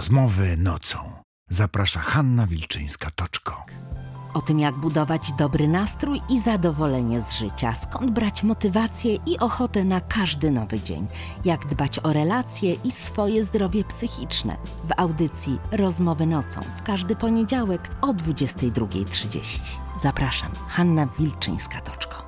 Rozmowy nocą. Zaprasza Hanna Wilczyńska-Toczko. O tym, jak budować dobry nastrój i zadowolenie z życia, skąd brać motywację i ochotę na każdy nowy dzień, jak dbać o relacje i swoje zdrowie psychiczne. W audycji Rozmowy nocą w każdy poniedziałek o 22:30. Zapraszam, Hanna Wilczyńska-Toczko.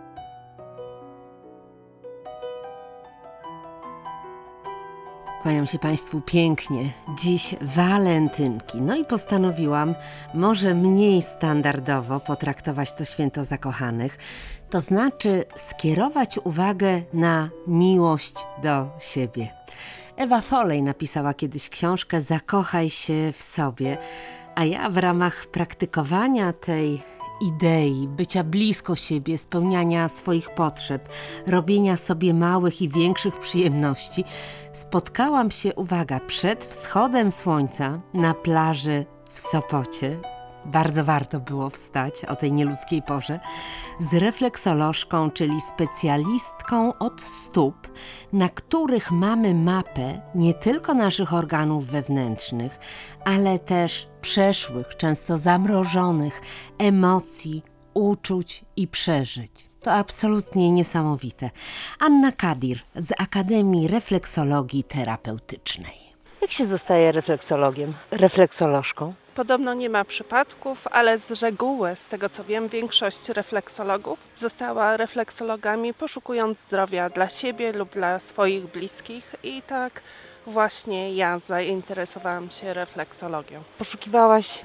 Kłaniam się Państwu pięknie. Dziś walentynki. No i postanowiłam może mniej standardowo potraktować to święto zakochanych. To znaczy skierować uwagę na miłość do siebie. Ewa Foley napisała kiedyś książkę Zakochaj się w sobie, a ja w ramach praktykowania tej idei bycia blisko siebie, spełniania swoich potrzeb, robienia sobie małych i większych przyjemności, spotkałam się, uwaga, przed wschodem słońca na plaży w Sopocie. Bardzo warto było wstać o tej nieludzkiej porze, z refleksolożką, czyli specjalistką od stóp, na których mamy mapę nie tylko naszych organów wewnętrznych, ale też przeszłych, często zamrożonych emocji, uczuć i przeżyć. To absolutnie niesamowite. Anna Kadir z Akademii Refleksologii Terapeutycznej. Jak się zostaje refleksologiem, refleksolożką? Podobno nie ma przypadków, ale z reguły, z tego co wiem, większość refleksologów została refleksologami, poszukując zdrowia dla siebie lub dla swoich bliskich i tak właśnie ja zainteresowałam się refleksologią. Poszukiwałaś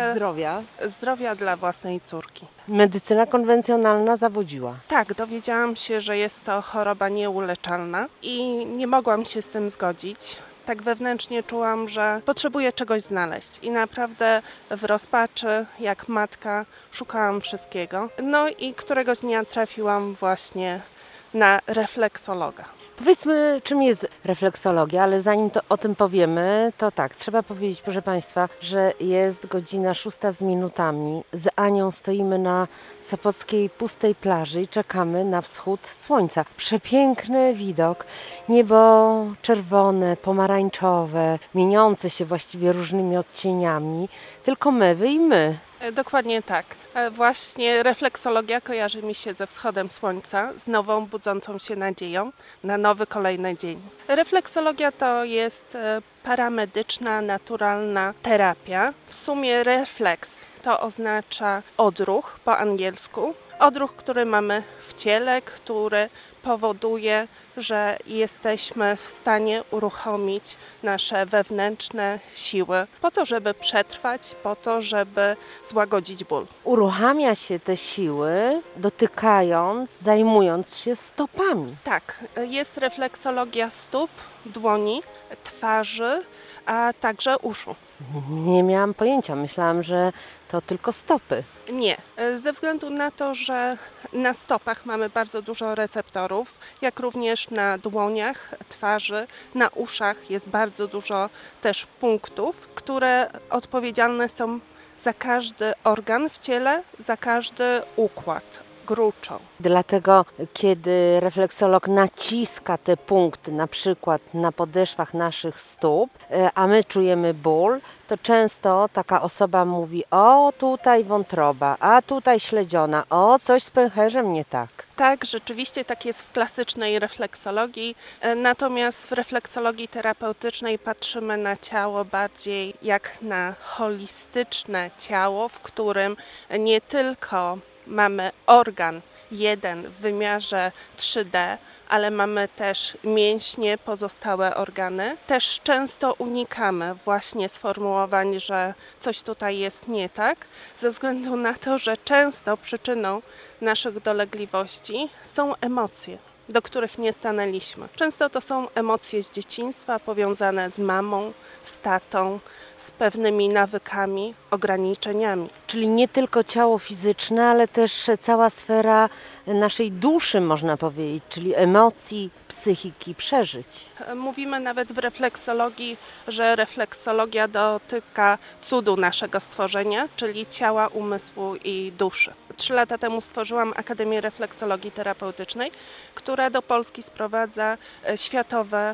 Zdrowia dla własnej córki. Medycyna konwencjonalna zawodziła. Tak, dowiedziałam się, że jest to choroba nieuleczalna i nie mogłam się z tym zgodzić. Tak wewnętrznie czułam, że potrzebuję czegoś znaleźć i naprawdę w rozpaczy, jak matka, szukałam wszystkiego. No i któregoś dnia trafiłam właśnie na refleksologa. Powiedzmy, czym jest refleksologia, ale zanim o tym powiemy, to tak, trzeba powiedzieć, proszę Państwa, że jest godzina 6 z minutami. Z Anią stoimy na sopockiej pustej plaży i czekamy na wschód słońca. Przepiękny widok, niebo czerwone, pomarańczowe, mieniące się właściwie różnymi odcieniami, tylko mewy i my. Dokładnie tak. Właśnie refleksologia kojarzy mi się ze wschodem słońca, z nową, budzącą się nadzieją na nowy, kolejny dzień. Refleksologia to jest paramedyczna, naturalna terapia. W sumie refleks to oznacza odruch po angielsku. Odruch, który mamy w ciele, który powoduje, że jesteśmy w stanie uruchomić nasze wewnętrzne siły po to, żeby przetrwać, po to, żeby złagodzić ból. Uruchamia się te siły dotykając, zajmując się stopami. Tak, jest refleksologia stóp, dłoni, twarzy, a także uszu. Nie miałam pojęcia, myślałam, że to tylko stopy. Nie, ze względu na to, że na stopach mamy bardzo dużo receptorów, jak również na dłoniach, twarzy, na uszach jest bardzo dużo też punktów, które odpowiedzialne są za każdy organ w ciele, za każdy układ. Gruczą. Dlatego, kiedy refleksolog naciska te punkty, na przykład na podeszwach naszych stóp, a my czujemy ból, to często taka osoba mówi: o, tutaj wątroba, a tutaj śledziona, o, coś z pęcherzem nie tak. Tak, rzeczywiście tak jest w klasycznej refleksologii, natomiast w refleksologii terapeutycznej patrzymy na ciało bardziej jak na holistyczne ciało, w którym nie tylko mamy organ jeden w wymiarze 3D, ale mamy też mięśnie, pozostałe organy. Też często unikamy właśnie sformułowań, że coś tutaj jest nie tak, ze względu na to, że często przyczyną naszych dolegliwości są emocje, do których nie stanęliśmy. Często to są emocje z dzieciństwa powiązane z mamą, z tatą, z pewnymi nawykami, ograniczeniami. Czyli nie tylko ciało fizyczne, ale też cała sfera naszej duszy, można powiedzieć, czyli emocji, psychiki, przeżyć. Mówimy nawet w refleksologii, że refleksologia dotyka cudu naszego stworzenia, czyli ciała, umysłu i duszy. 3 lata temu stworzyłam Akademię Refleksologii Terapeutycznej, która do Polski sprowadza światowe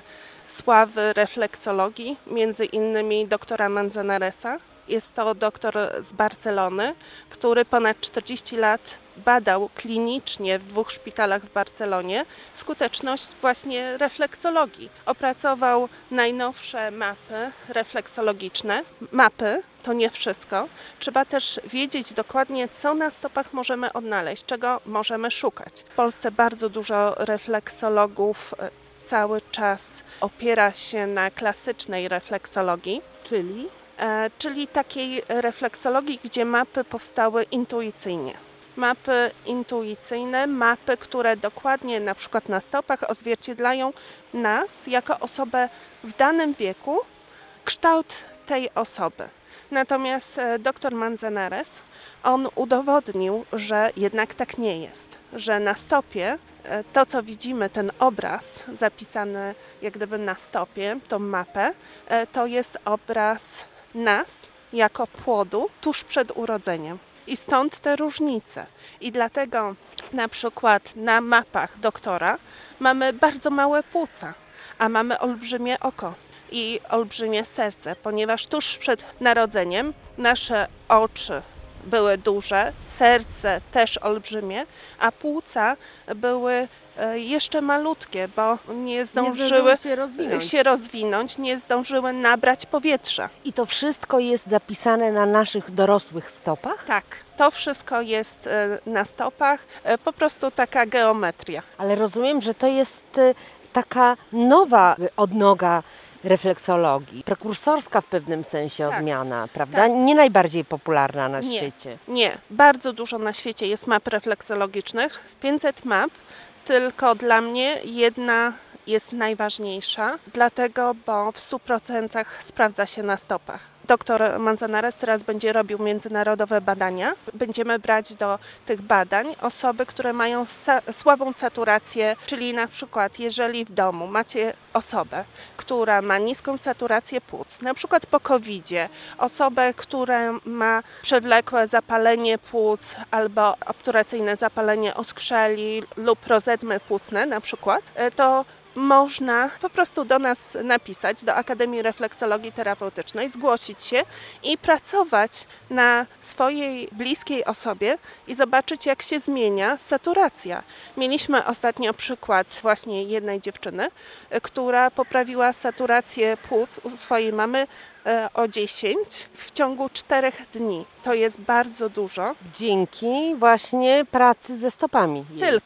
sławy refleksologii, między innymi doktora Manzanaresa. Jest to doktor z Barcelony, który ponad 40 lat badał klinicznie w 2 szpitalach w Barcelonie skuteczność właśnie refleksologii. Opracował najnowsze mapy refleksologiczne. Mapy to nie wszystko. Trzeba też wiedzieć dokładnie, co na stopach możemy odnaleźć, czego możemy szukać. W Polsce bardzo dużo refleksologów cały czas opiera się na klasycznej refleksologii, czyli takiej refleksologii, gdzie mapy powstały intuicyjnie. Mapy intuicyjne, mapy, które dokładnie na przykład na stopach odzwierciedlają nas jako osobę w danym wieku, kształt tej osoby. Natomiast dr Manzanares, on udowodnił, że jednak tak nie jest, że na stopie to, co widzimy, ten obraz zapisany jak gdyby na stopie, tą mapę, to jest obraz nas jako płodu tuż przed urodzeniem. I stąd te różnice. I dlatego na przykład na mapach doktora mamy bardzo małe płuca, a mamy olbrzymie oko i olbrzymie serce, ponieważ tuż przed narodzeniem nasze oczy były duże, serce też olbrzymie, a płuca były jeszcze malutkie, bo nie zdążyły się rozwinąć, nie zdążyły nabrać powietrza. I to wszystko jest zapisane na naszych dorosłych stopach? Tak, to wszystko jest na stopach, po prostu taka geometria. Ale rozumiem, że to jest taka nowa odnoga refleksologii, prekursorska w pewnym sensie odmiana, prawda? Tak. Nie najbardziej popularna na świecie. Nie, bardzo dużo na świecie jest map refleksologicznych, 500 map, tylko dla mnie jedna jest najważniejsza, dlatego, bo w 100% sprawdza się na stopach. Dr Manzanares teraz będzie robił międzynarodowe badania. Będziemy brać do tych badań osoby, które mają słabą saturację, czyli na przykład jeżeli w domu macie osobę, która ma niską saturację płuc, na przykład po COVID-zie, osobę, która ma przewlekłe zapalenie płuc albo obturacyjne zapalenie oskrzeli lub rozedmy płucne na przykład, to można po prostu do nas napisać, do Akademii Refleksologii Terapeutycznej, zgłosić się i pracować na swojej bliskiej osobie i zobaczyć, jak się zmienia saturacja. Mieliśmy ostatnio przykład właśnie jednej dziewczyny, która poprawiła saturację płuc u swojej mamy o 10 w ciągu 4 dni. To jest bardzo dużo. Dzięki właśnie pracy ze stopami.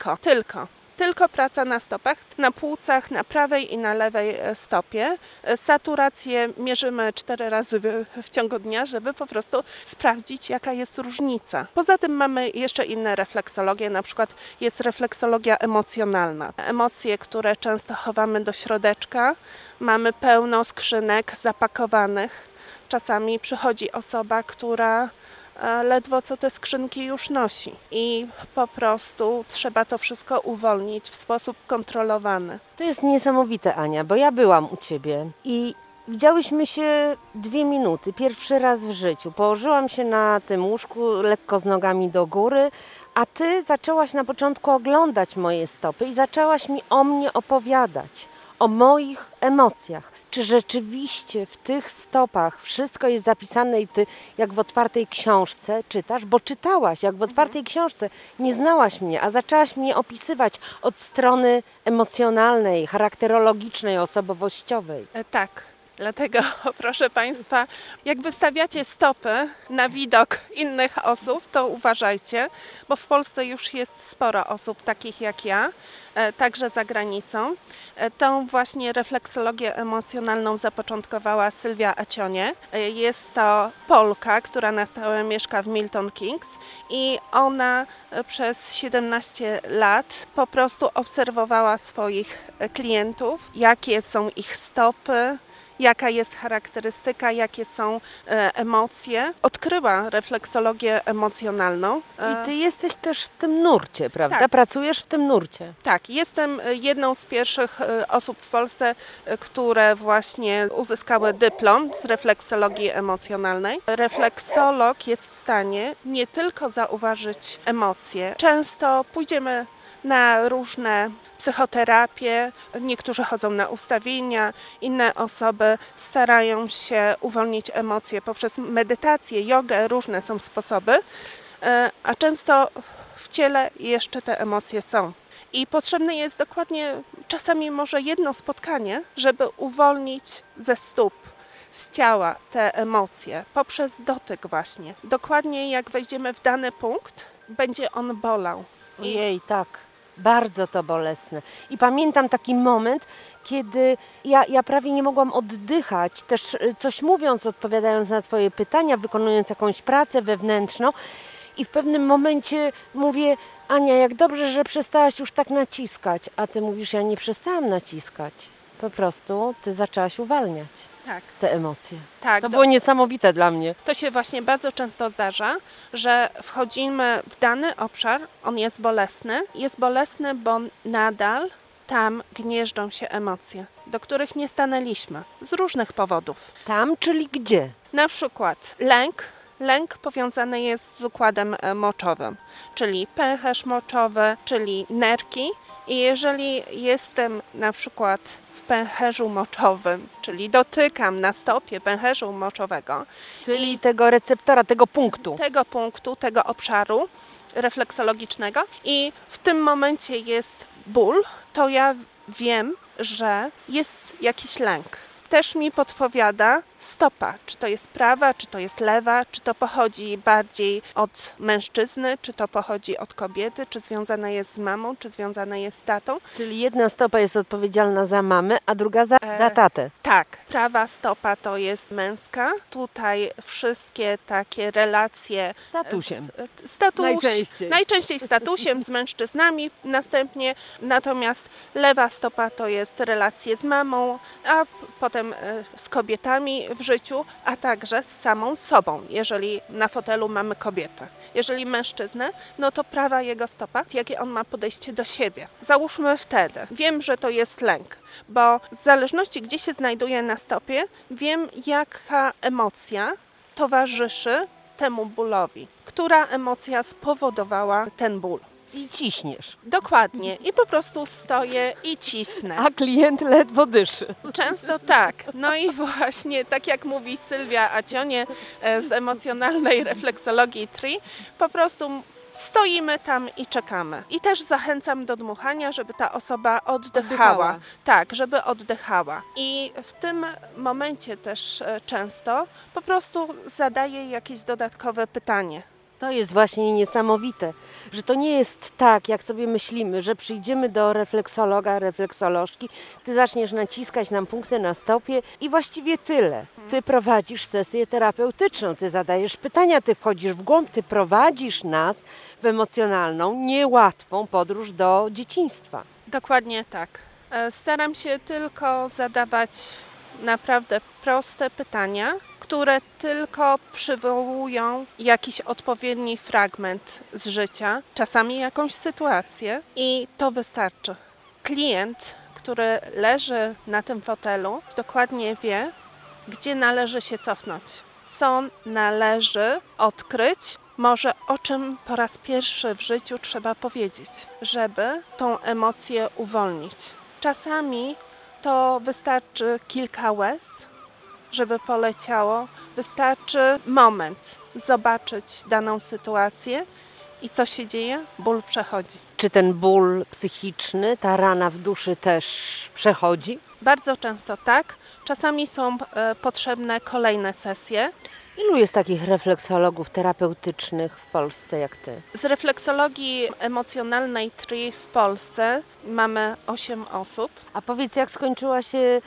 Tylko praca na stopach, na płucach, na prawej i na lewej stopie. Saturację mierzymy 4 razy w ciągu dnia, żeby po prostu sprawdzić, jaka jest różnica. Poza tym mamy jeszcze inne refleksologie, na przykład jest refleksologia emocjonalna. Emocje, które często chowamy do środeczka, mamy pełno skrzynek zapakowanych. Czasami przychodzi osoba, która ledwo co te skrzynki już nosi i po prostu trzeba to wszystko uwolnić w sposób kontrolowany. To jest niesamowite, Ania, bo ja byłam u Ciebie i widziałyśmy się 2 minuty, pierwszy raz w życiu. Położyłam się na tym łóżku lekko z nogami do góry, a Ty zaczęłaś na początku oglądać moje stopy i zaczęłaś mi o mnie opowiadać, o moich emocjach. Czy rzeczywiście w tych stopach wszystko jest zapisane i Ty jak w otwartej książce czytasz? Bo czytałaś jak w otwartej książce, nie znałaś mnie, a zaczęłaś mnie opisywać od strony emocjonalnej, charakterologicznej, osobowościowej. Tak. Dlatego, proszę Państwa, jak wystawiacie stopy na widok innych osób, to uważajcie, bo w Polsce już jest sporo osób takich jak ja, także za granicą. Tą właśnie refleksologię emocjonalną zapoczątkowała Sylwia Acionie. Jest to Polka, która na stałe mieszka w Milton Keynes i ona przez 17 lat po prostu obserwowała swoich klientów, jakie są ich stopy, jaka jest charakterystyka, jakie są emocje. Odkryła refleksologię emocjonalną. I Ty jesteś też w tym nurcie, prawda? Tak. Pracujesz w tym nurcie. Tak, jestem jedną z pierwszych osób w Polsce, które właśnie uzyskały dyplom z refleksologii emocjonalnej. Refleksolog jest w stanie nie tylko zauważyć emocje. Często pójdziemy na różne psychoterapię, niektórzy chodzą na ustawienia, inne osoby starają się uwolnić emocje poprzez medytację, jogę, różne są sposoby, a często w ciele jeszcze te emocje są. I potrzebne jest dokładnie czasami może jedno spotkanie, żeby uwolnić ze stóp, z ciała te emocje poprzez dotyk właśnie. Dokładnie jak wejdziemy w dany punkt, będzie on bolał. Ojej, tak. Bardzo to bolesne. I pamiętam taki moment, kiedy ja prawie nie mogłam oddychać, też coś mówiąc, odpowiadając na Twoje pytania, wykonując jakąś pracę wewnętrzną. I w pewnym momencie mówię: Ania, jak dobrze, że przestałaś już tak naciskać. A Ty mówisz: ja nie przestałam naciskać. Po prostu Ty zaczęłaś uwalniać te emocje. Tak, To było niesamowite dla mnie. To się właśnie bardzo często zdarza, że wchodzimy w dany obszar, on jest bolesny. Jest bolesny, bo nadal tam gnieżdżą się emocje, do których nie stanęliśmy z różnych powodów. Tam, czyli gdzie? Na przykład lęk. Lęk powiązany jest z układem moczowym, czyli pęcherz moczowy, czyli nerki. I jeżeli jestem na przykład w pęcherzu moczowym, czyli dotykam na stopie pęcherzu moczowego, Czyli tego receptora, tego punktu. tego obszaru refleksologicznego i w tym momencie jest ból, to ja wiem, że jest jakiś lęk. Też mi podpowiada stopa, czy to jest prawa, czy to jest lewa, czy to pochodzi bardziej od mężczyzny, czy to pochodzi od kobiety, czy związane jest z mamą, czy związane jest z tatą. Czyli jedna stopa jest odpowiedzialna za mamę, a druga za tatę. Tak, prawa stopa to jest męska. Tutaj wszystkie takie relacje Statusiem. Najczęściej statusem z mężczyznami następnie, natomiast lewa stopa to jest relacje z mamą, a potem z kobietami w życiu, a także z samą sobą, jeżeli na fotelu mamy kobietę. Jeżeli mężczyznę, no to prawa jego stopa, jakie on ma podejście do siebie. Załóżmy wtedy, wiem, że to jest lęk, bo w zależności gdzie się znajduje na stopie, wiem jaka emocja towarzyszy temu bólowi, która emocja spowodowała ten ból. I ciśniesz. Dokładnie. I po prostu stoję i cisnę. A klient ledwo dyszy. Często tak. No i właśnie tak jak mówi Sylwia Acionie z emocjonalnej refleksologii TRI, po prostu stoimy tam i czekamy. I też zachęcam do dmuchania, żeby ta osoba oddychała. Tak, żeby oddychała. I w tym momencie też często po prostu zadaję jakieś dodatkowe pytanie. To jest właśnie niesamowite, że to nie jest tak, jak sobie myślimy, że przyjdziemy do refleksologa, refleksolożki, ty zaczniesz naciskać nam punkty na stopie i właściwie tyle. Ty prowadzisz sesję terapeutyczną, ty zadajesz pytania, ty wchodzisz w głąb, ty prowadzisz nas w emocjonalną, niełatwą podróż do dzieciństwa. Dokładnie tak. Staram się tylko zadawać naprawdę proste pytania, które tylko przywołują jakiś odpowiedni fragment z życia, czasami jakąś sytuację i to wystarczy. Klient, który leży na tym fotelu, dokładnie wie, gdzie należy się cofnąć, co należy odkryć, może o czym po raz pierwszy w życiu trzeba powiedzieć, żeby tą emocję uwolnić. Czasami to wystarczy kilka łez, żeby poleciało. Wystarczy moment, zobaczyć daną sytuację i co się dzieje? Ból przechodzi. Czy ten ból psychiczny, ta rana w duszy też przechodzi? Bardzo często tak. Czasami są potrzebne kolejne sesje. Ilu jest takich refleksologów terapeutycznych w Polsce jak ty? Z refleksologii emocjonalnej TRI w Polsce mamy 8 osób. A powiedz, jak skończyła się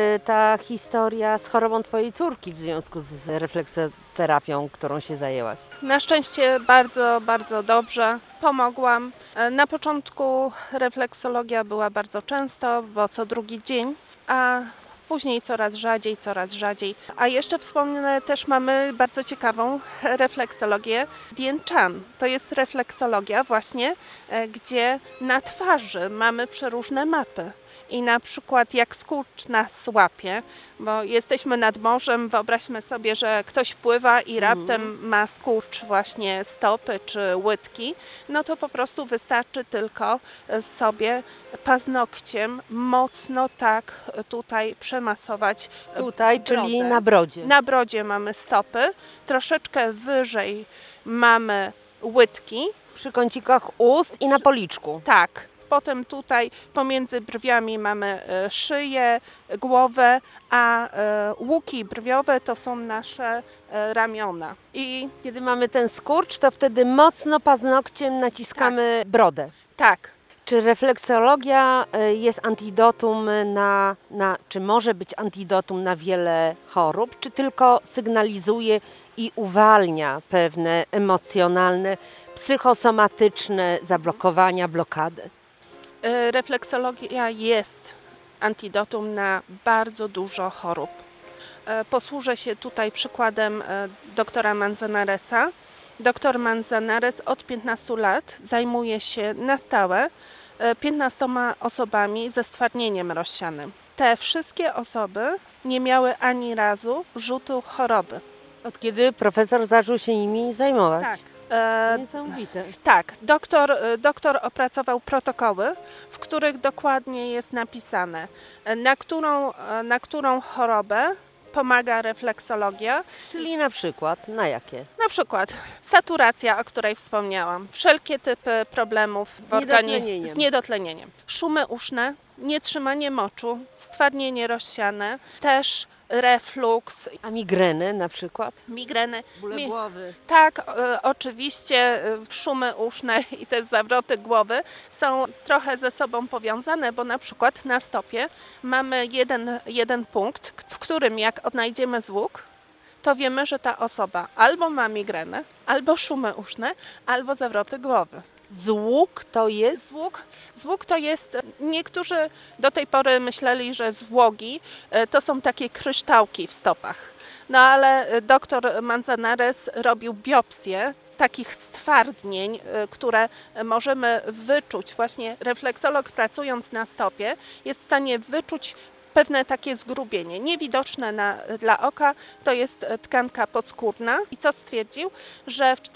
ta historia z chorobą twojej córki w związku z refleksoterapią, którą się zajęłaś? Na szczęście bardzo, bardzo dobrze. Pomogłam. Na początku refleksologia była bardzo często, bo co drugi dzień, a później coraz rzadziej. A jeszcze wspomnę, też mamy bardzo ciekawą refleksologię Dien Chan. To jest refleksologia właśnie, gdzie na twarzy mamy przeróżne mapy. I na przykład jak skurcz nas łapie, bo jesteśmy nad morzem, wyobraźmy sobie, że ktoś pływa i raptem ma skurcz właśnie stopy czy łydki, no to po prostu wystarczy tylko sobie paznokciem mocno tak tutaj przemasować. Tutaj, czyli brodę. na brodzie. Na brodzie mamy stopy, troszeczkę wyżej mamy łydki. Przy kącikach ust i na policzku. Tak. Potem tutaj pomiędzy brwiami mamy szyję, głowę, a łuki brwiowe to są nasze ramiona. I Kiedy mamy ten skurcz, to wtedy mocno paznokciem naciskamy brodę. tak, Czy refleksologia jest antidotum czy może być antidotum na wiele chorób, czy tylko sygnalizuje i uwalnia pewne emocjonalne, psychosomatyczne zablokowania, blokady? refleksologia jest antidotum na bardzo dużo chorób. Posłużę się tutaj przykładem doktora Manzanaresa. Doktor Manzanares od 15 lat zajmuje się na stałe 15 osobami ze stwardnieniem rozsianym. Te wszystkie osoby nie miały ani razu rzutu choroby. Od kiedy profesor zaczął się nimi zajmować? Tak. Niesamowite. Tak, doktor opracował protokoły, w których dokładnie jest napisane, na którą chorobę pomaga refleksologia. Czyli na przykład, na jakie? Na przykład saturacja, o której wspomniałam, wszelkie typy problemów w organizmie z niedotlenieniem, szumy uszne, nietrzymanie moczu, stwardnienie rozsiane, też refluks, A migreny na przykład? migreny. Bóle głowy. Tak, oczywiście szumy uszne i też zawroty głowy są trochę ze sobą powiązane, bo na przykład na stopie mamy jeden punkt, w którym jak odnajdziemy zwłok, to wiemy, że ta osoba albo ma migrenę, albo szumy uszne, albo zawroty głowy. Zwłok to jest? Zwłok to jest, niektórzy do tej pory myśleli, że zwłogi to są takie kryształki w stopach. No ale doktor Manzanares robił biopsję takich stwardnień, które możemy wyczuć. Właśnie refleksolog pracując na stopie jest w stanie wyczuć pewne takie zgrubienie, niewidoczne dla oka, to jest tkanka podskórna. I co stwierdził? Że w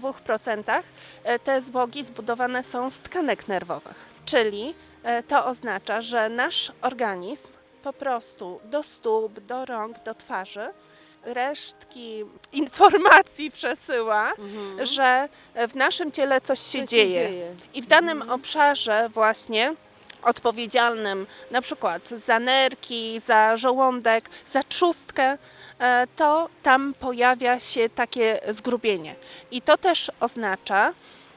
42% te zwłoki zbudowane są z tkanek nerwowych. Czyli to oznacza, że nasz organizm po prostu do stóp, do rąk, do twarzy resztki informacji przesyła, że w naszym ciele coś się dzieje. I w danym obszarze właśnie odpowiedzialnym na przykład za nerki, za żołądek, za trzustkę, to tam pojawia się takie zgrubienie. I to też oznacza,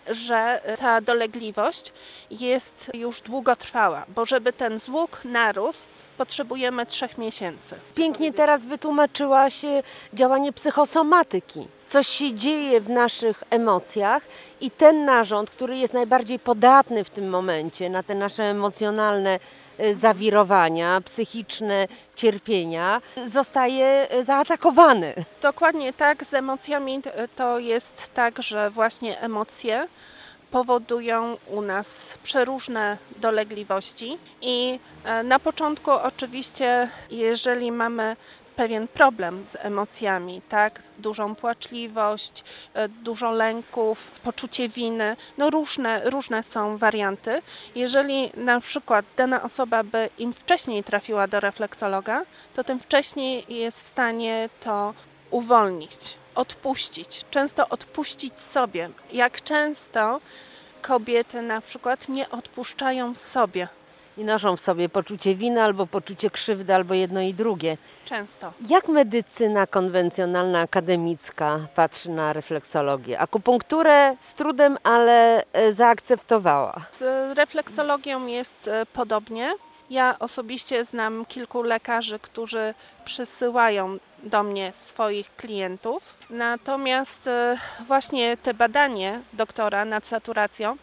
że ta dolegliwość jest już długotrwała, bo żeby ten zwłok narósł, potrzebujemy 3 miesięcy. Pięknie teraz wytłumaczyłaś działanie psychosomatyki. Coś się dzieje w naszych emocjach i ten narząd, który jest najbardziej podatny w tym momencie na te nasze emocjonalne zawirowania, psychiczne cierpienia, zostaje zaatakowany. Dokładnie tak, z emocjami to jest tak, że właśnie emocje powodują u nas przeróżne dolegliwości i na początku oczywiście, jeżeli mamy pewien problem z emocjami, tak? Dużą płaczliwość, dużo lęków, poczucie winy, no różne są warianty. Jeżeli na przykład dana osoba by im wcześniej trafiła do refleksologa, to tym wcześniej jest w stanie to uwolnić, odpuścić. Często odpuścić sobie. Jak często kobiety na przykład nie odpuszczają sobie. I noszą w sobie poczucie winy albo poczucie krzywdy, albo jedno i drugie. Często. Jak medycyna konwencjonalna, akademicka patrzy na refleksologię? Akupunkturę z trudem, ale zaakceptowała. Z refleksologią jest podobnie. Ja osobiście znam kilku lekarzy, którzy przysyłają do mnie swoich klientów. Natomiast właśnie te badanie doktora nad saturacją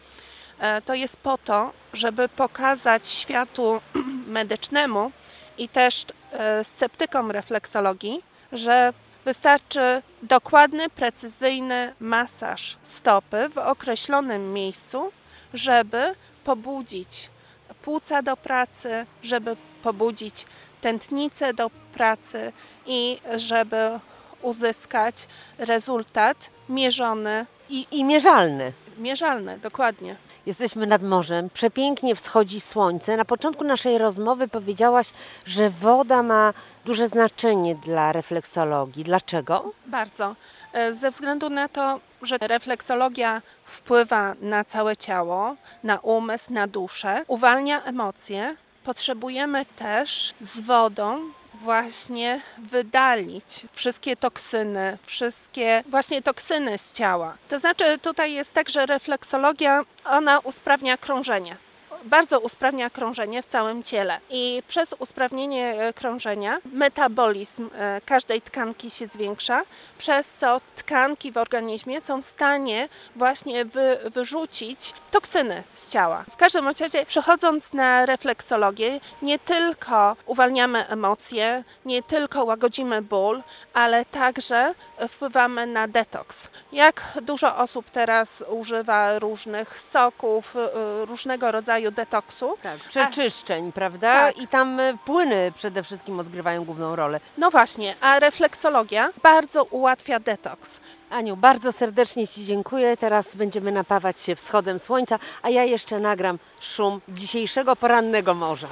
to jest po to, żeby pokazać światu medycznemu i też sceptykom refleksologii, że wystarczy dokładny, precyzyjny masaż stopy w określonym miejscu, żeby pobudzić płuca do pracy, żeby pobudzić tętnicę do pracy i żeby uzyskać rezultat mierzony. I mierzalny. Mierzalny, dokładnie. Jesteśmy nad morzem, przepięknie wschodzi słońce. Na początku naszej rozmowy powiedziałaś, że woda ma duże znaczenie dla refleksologii. Dlaczego? Bardzo. Ze względu na to, że refleksologia wpływa na całe ciało, na umysł, na duszę, uwalnia emocje, potrzebujemy też z wodą właśnie wydalić wszystkie toksyny, wszystkie właśnie toksyny z ciała. To znaczy tutaj jest tak, że refleksologia, ona usprawnia krążenie. Bardzo usprawnia krążenie w całym ciele i przez usprawnienie krążenia metabolizm każdej tkanki się zwiększa, przez co tkanki w organizmie są w stanie właśnie wyrzucić toksyny z ciała. W każdym razie, przechodząc na refleksologię, nie tylko uwalniamy emocje, nie tylko łagodzimy ból, ale także wpływamy na detoks. Jak dużo osób teraz używa różnych soków, różnego rodzaju detoksu. Tak, przeczyszczeń, prawda? Tak. I tam płyny przede wszystkim odgrywają główną rolę. No właśnie, a refleksologia bardzo ułatwia detoks. Aniu, bardzo serdecznie Ci dziękuję. Teraz będziemy napawać się wschodem słońca, a ja jeszcze nagram szum dzisiejszego porannego morza.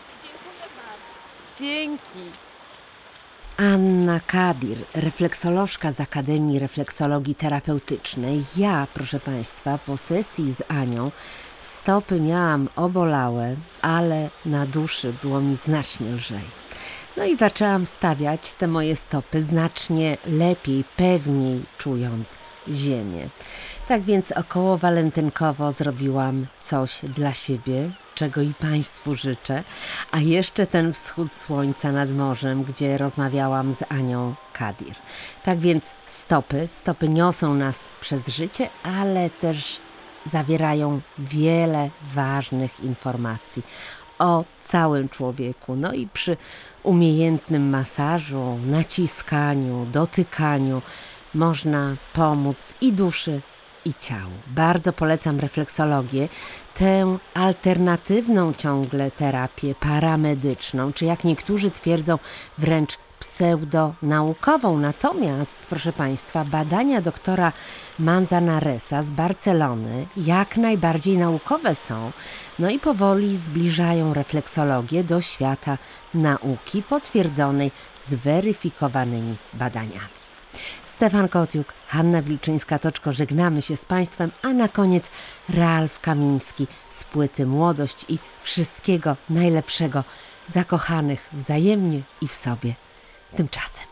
Dzięki. Anna Kadir, refleksolożka z Akademii Refleksologii Terapeutycznej. Ja, proszę Państwa, po sesji z Anią stopy miałam obolałe, ale na duszy było mi znacznie lżej. No i zaczęłam stawiać te moje stopy znacznie lepiej, pewniej czując ziemię. Tak więc około walentynkowo zrobiłam coś dla siebie, czego i Państwu życzę, a jeszcze ten wschód słońca nad morzem, gdzie rozmawiałam z Anią Kadir. Tak więc stopy niosą nas przez życie, ale też zawierają wiele ważnych informacji o całym człowieku. No i przy umiejętnym masażu, naciskaniu, dotykaniu można pomóc i duszy, i ciału. Bardzo polecam refleksologię, tę alternatywną ciągle terapię paramedyczną, czy jak niektórzy twierdzą, wręcz pseudonaukową. Natomiast, proszę Państwa, badania doktora Manzanaresa z Barcelony jak najbardziej naukowe są, no i powoli zbliżają refleksologię do świata nauki potwierdzonej zweryfikowanymi badaniami. Stefan Kotiuk, Hanna Wilczyńska-Toczko, żegnamy się z Państwem, a na koniec Ralf Kamiński z płyty Młodość i wszystkiego najlepszego, zakochanych wzajemnie i w sobie. Tymczasem.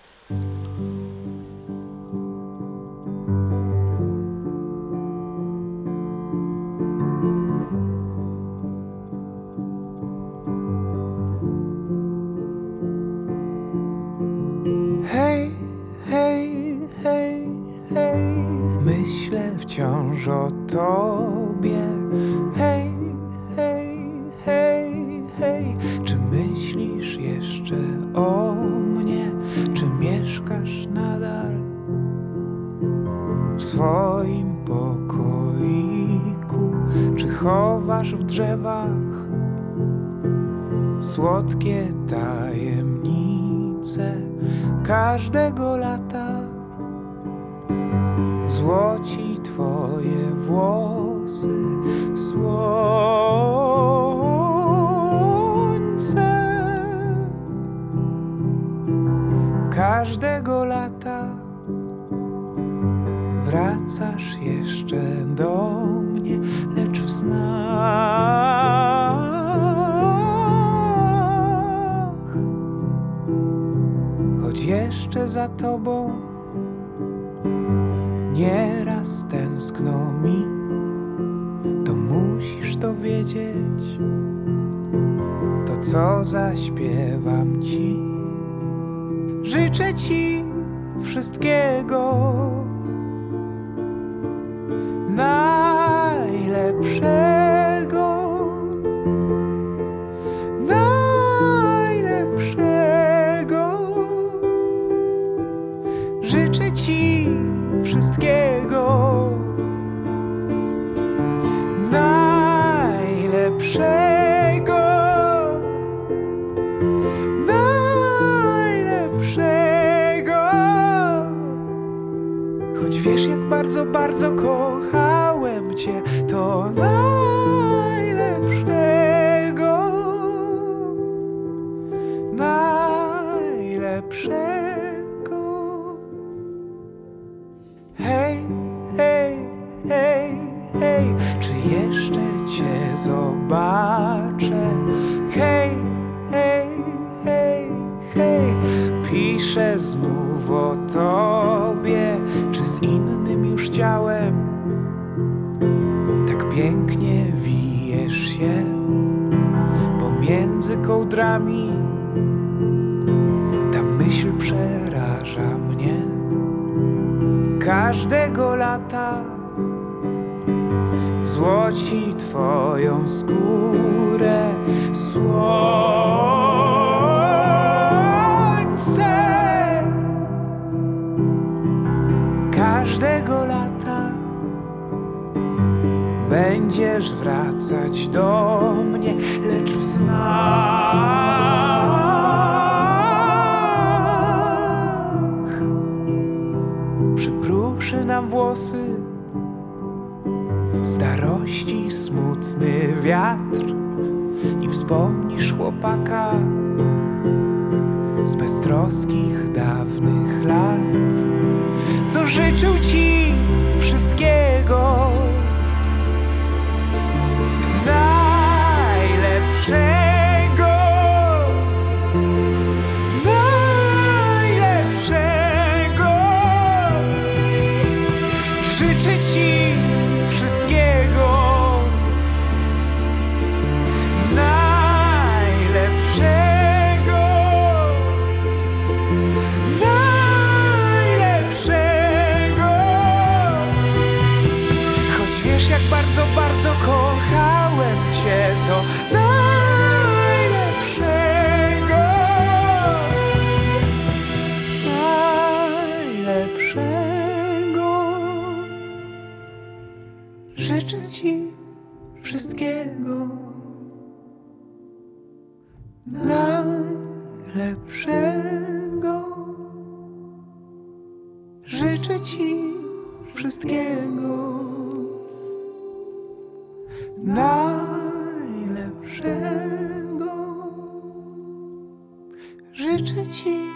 Hej, hej, hej, hej, myślę wciąż o tobie. Hej, hej, hej, hej, czy myślisz jeszcze o mnie? Czy mieszkasz nadal w swoim pokoiku? Czy chowasz w drzewach słodkie tajemnice każdego lata? Złoci twoje włosy, słońce każdego lata. Wracasz jeszcze do mnie, lecz w snach. Choć jeszcze za tobą nieraz tęskno mi, to musisz to wiedzieć. To co zaśpiewam ci, życzę ci wszystkiego najlepszego, najlepszego. Życzę ci wszystkiego najlepszego, najlepszego. Choć wiesz, jak bardzo, bardzo kochałem Cię, to najlepszego, najlepszego. Hej, hej, hej, hej, czy jeszcze Cię zobaczę? Hej, hej, hej, hej, piszę znów o Tobie. Czy z innym już ciałem tak pięknie wijesz się pomiędzy kołdrami? Ta myśl przeraża mnie każdego lata. Złoci Twoją skórę słońce. Każdego lata będziesz wracać do mnie, lecz w snach przypruszy nam włosy starości smutny wiatr i wspomnisz chłopaka z beztroskich dawnych lat, co życzył Ci wszystkiego najlepszego, najlepszego. Życzę Ci wszystkiego najlepszego, najlepszego. Choć wiesz, jak bardzo, bardzo kochałem Cię, to najlepszego, najlepszego. Życzę Ci wszystkiego najlepszego. Życzę Ci wszystkiego najlepszego. Życzę Ci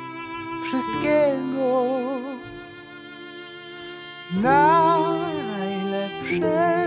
wszystkiego najlepszego.